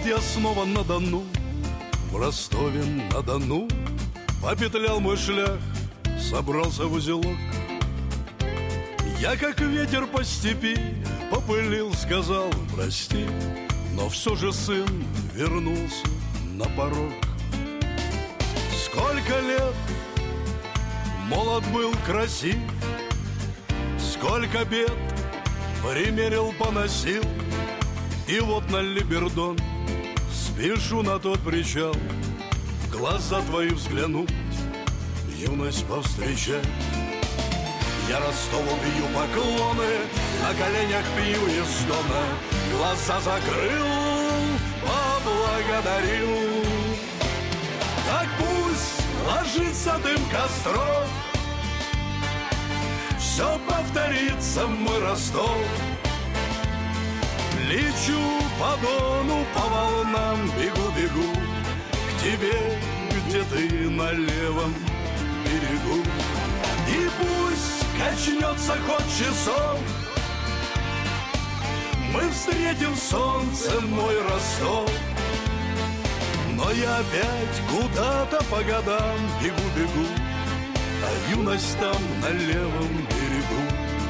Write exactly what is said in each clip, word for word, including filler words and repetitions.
вот я снова на Дону, в Ростове-на-Дону. Попетлял мой шлях, собрался в узелок. Я, как ветер по степи, попылил, сказал прости, но все же сын вернулся на порог. Сколько лет молод был, красив, сколько бед примерил, поносил. И вот на Либердон спешу на тот причал, в глаза твои взглянуть, юность повстречать. Я Ростову бью поклоны, на коленях пью из дона, глаза закрыл, поблагодарил. Так пусть ложится дым костров, все повторится, мой Ростов. Лечу по Дону, по волнам, бегу-бегу к тебе, где ты на левом берегу. И пусть качнется ход часов, мы встретим солнце, мой Ростов. Но я опять куда-то по годам бегу-бегу, а юность там на левом берегу.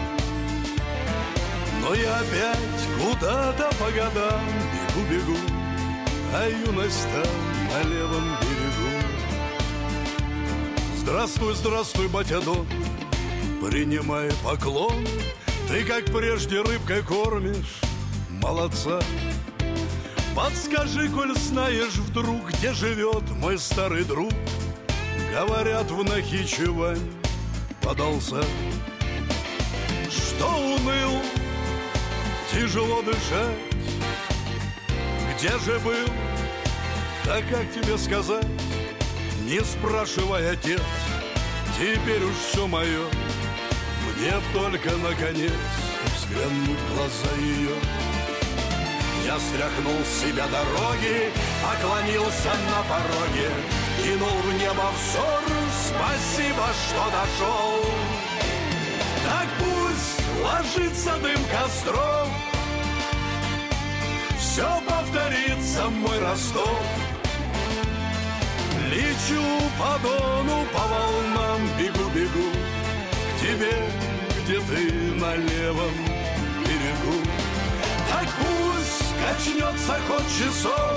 Но я опять куда-то по годам бегу-бегу, а юность там на левом берегу. Здравствуй, здравствуй, батя Дон, принимай поклон. Ты, как прежде, рыбкой кормишь молодца. Подскажи, коль знаешь вдруг, где живет мой старый друг. Говорят, в Нахичевань подался. Что уныл, тяжело дышать, где же был, да как тебе сказать? Не спрашивай, отец, теперь уж все мое. Мне только, наконец, взглянуть в глаза ее. Я стряхнул с себя дороги, поклонился на пороге, кинул в небо взор, спасибо, что дошел. Так пусть ложится дым костров, все повторится, мой Ростов. Лечу по Дону, по волнам, бегу-бегу к тебе, где ты на левом берегу. Так пусть качнется ход часов,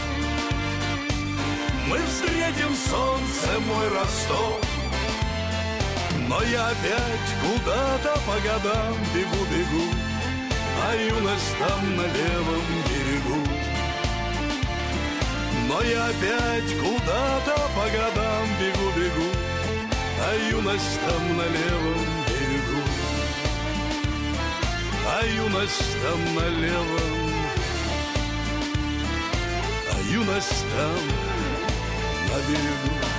мы встретим солнце, мой Ростов. Но я опять куда-то по годам бегу-бегу, а юность там на левом берегу. Но я опять куда-то по годам бегу-бегу, а юность там на левом берегу. А юность там на левом, а юность там на берегу.